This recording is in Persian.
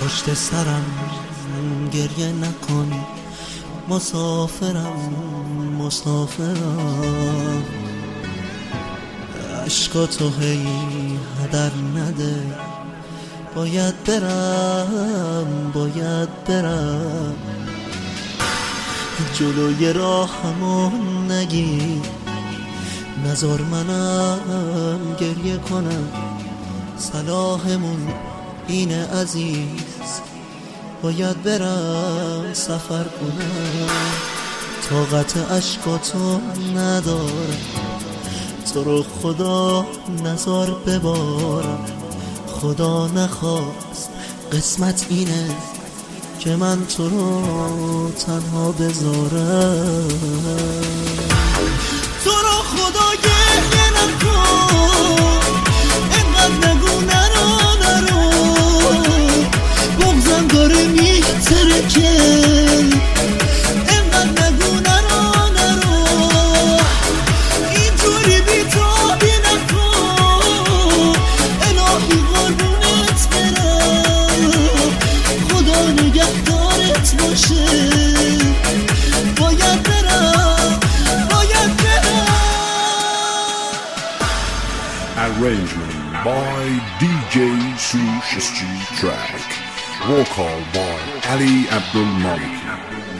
پشت سرم گریه نکن، مسافرم مسافرم. عشقاتو هی هدر نده، باید برم جلوی راهمو نگی، نذار منم گریه کنم. صلاحمون اینه عزیز، باید برم سفر کنم. طاقت عشقاتو ندارم، تو رو خدا نذار ببارم. خدا نخواست قسمت اینه که من تو رو تنها بذارم. تو رو خدا گریه نکن، اینقدر نگو نرو، بغضم داره میترکه. اینقدر نگو نرو، اینجوری بی‌تابی نکن. الهی قربونت برم، خدا نگهدارت باشه. باید برم. Arrangement by DJ Sush Street Track. Vocal by Ali Abdul Malik.